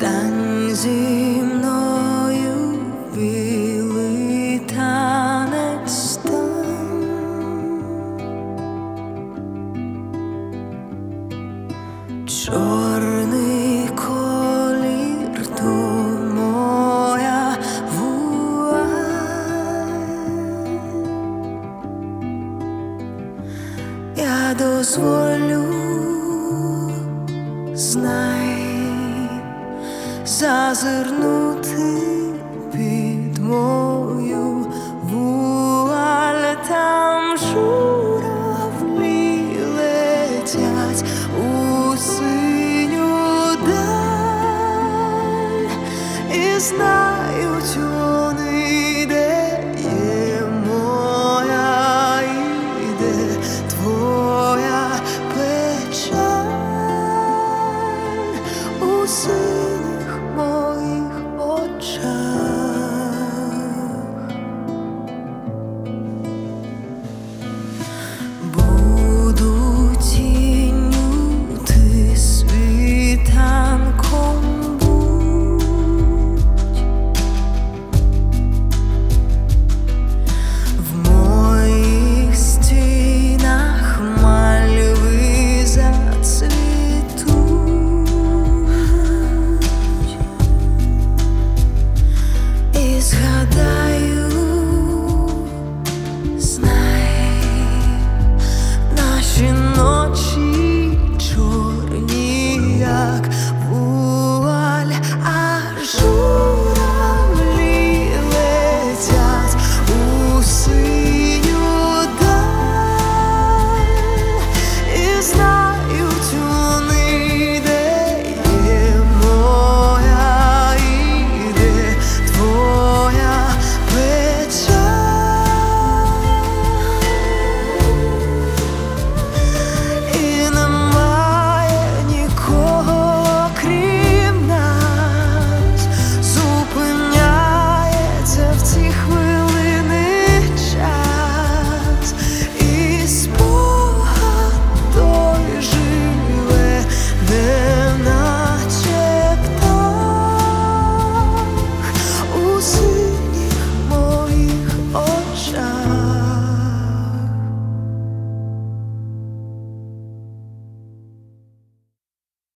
Стань зі мною, білий танець стань. Чорний колір то моя вуаль. Я дозволю, знай, зазирнути під мою вуаль. Там журавлі летять у синю даль, і знають вони, де є моя і де твоя печаль. У синю